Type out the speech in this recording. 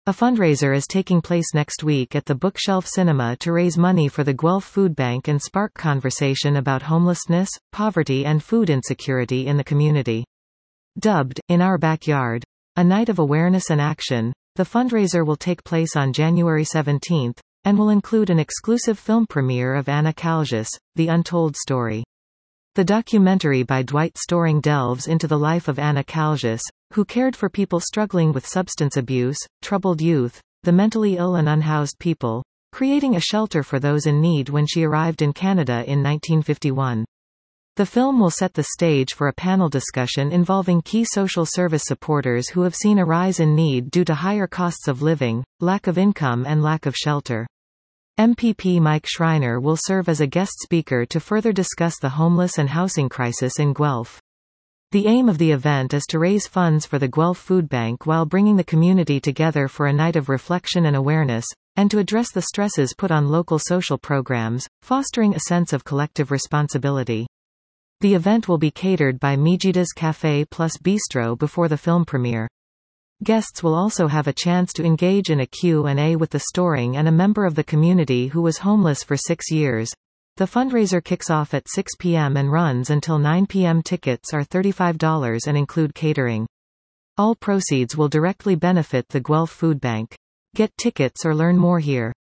A fundraiser is taking place next week at the Bookshelf Cinema to raise money for the Guelph Food Bank and spark conversation about homelessness, poverty and food insecurity in the community. Dubbed, In Our Backyard, a night of awareness and action, the fundraiser will take place on January 17, and will include an exclusive film premiere of Anna Kaljas, The Untold Story. The documentary by Dwight Storing delves into the life of Anna Kaljas, who cared for people struggling with substance abuse, troubled youth, the mentally ill and unhoused people, creating a shelter for those in need when she arrived in Canada in 1951. The film will set the stage for a panel discussion involving key social service supporters who have seen a rise in need due to higher costs of living, lack of income and lack of shelter. MPP Mike Schreiner will serve as a guest speaker to further discuss the homeless and housing crisis in Guelph. The aim of the event is to raise funds for the Guelph Food Bank while bringing the community together for a night of reflection and awareness, and to address the stresses put on local social programs, fostering a sense of collective responsibility. The event will be catered by Mijida's Café plus Bistro before the film premiere. Guests will also have a chance to engage in a Q&A with the Storing and a member of the community who was homeless for 6 years. The fundraiser kicks off at 6 p.m. and runs until 9 p.m. Tickets are $35 and include catering. All proceeds will directly benefit the Guelph Food Bank. Get tickets or learn more here.